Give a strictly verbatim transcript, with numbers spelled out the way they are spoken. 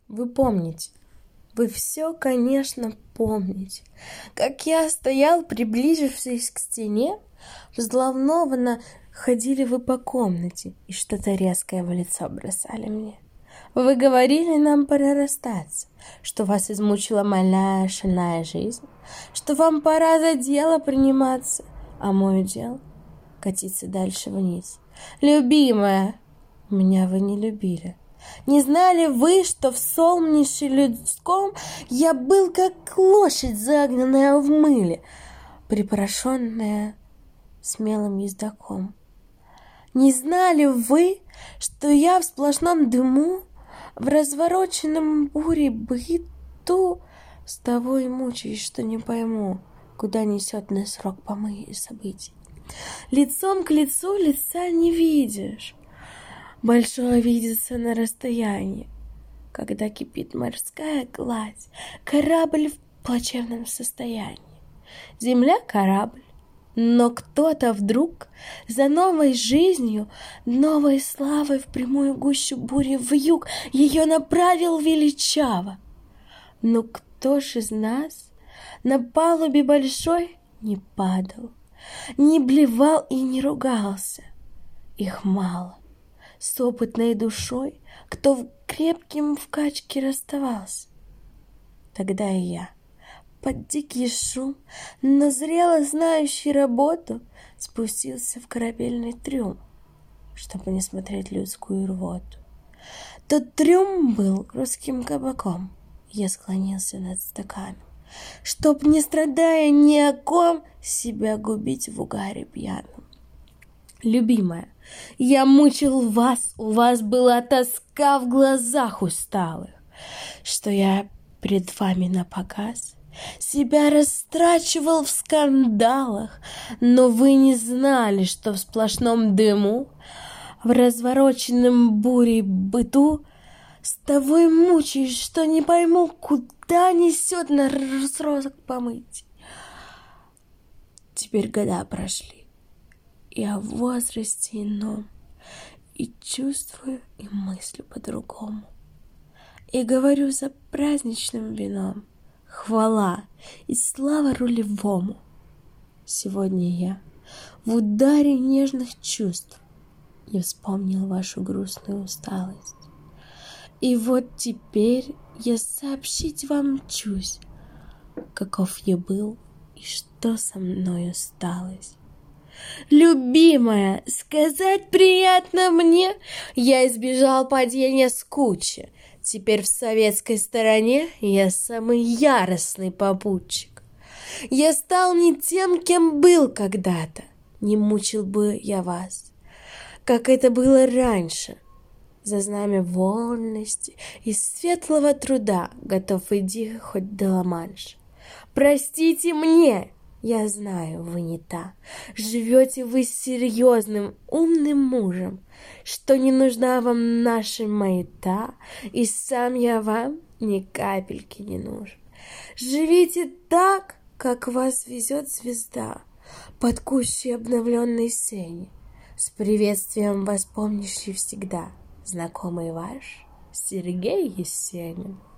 Вы помните, вы все, конечно, помните, как я стоял, приближившись к стене, взволнованно ходили вы по комнате и что-то резкое в лицо бросали мне. Вы говорили, нам пора расстаться, что вас измучила моя шальная жизнь, что вам пора за дело приниматься, а мой удел — катиться дальше вниз. Любимая, меня вы не любили. Не знали вы, что в солнечном людском я был, как лошадь, загнанная в мыле, припорошенная смелым ездаком? Не знали вы, что я в сплошном дыму, в развороченном буре быту, с того и мучаюсь, что не пойму, куда несет нас срок помыли событий. Лицом к лицу лица не видишь, большое видится на расстоянии. Когда кипит морская гладь, корабль в плачевном состоянии. Земля — корабль, но кто-то вдруг за новой жизнью, новой славой в прямую гущу бури вьюг ее направил величаво. Но кто ж из нас на палубе большой не падал, не блевал и не ругался? Их мало. С опытной душой, кто в крепким в качке расставался. Тогда и я, под дикий шум, но зрело знающий работу, спустился в корабельный трюм, чтобы не смотреть людскую рвоту. Тот трюм был русским кабаком. Я склонился над стаканом, чтоб, не страдая ни о ком, себя губить в угаре пьяном. Любимая, я мучил вас, у вас была тоска в глазах усталых, что я пред вами напоказ себя растрачивал в скандалах, но вы не знали, что в сплошном дыму, в развороченном бурей быту, с того и мучаюсь, что не пойму, куда несет на срок помыть. Теперь года прошли, и о возрасте ином, и чувствую, и мыслю по-другому. И говорю за праздничным вином: хвала и слава рулевому. Сегодня я в ударе нежных чувств не вспомнил вашу грустную усталость. И вот теперь я сообщить вам чусь, каков я был и что со мною сталось. Любимая, сказать приятно мне, я избежал падения с кучи. Теперь в советской стороне я самый яростный попутчик. Я стал не тем, кем был когда-то. Не мучил бы я вас, как это было раньше. За знамя вольности и светлого труда готов иди хоть до Ла-Манша. Простите мне, я знаю, вы не та. Живете вы с серьезным, умным мужем, что не нужна вам наша маята, и сам я вам ни капельки не нужен. Живите так, как вас везет звезда под кущей обновленной сени, с приветствием вас помнящий всегда знакомый ваш Сергей Есенин.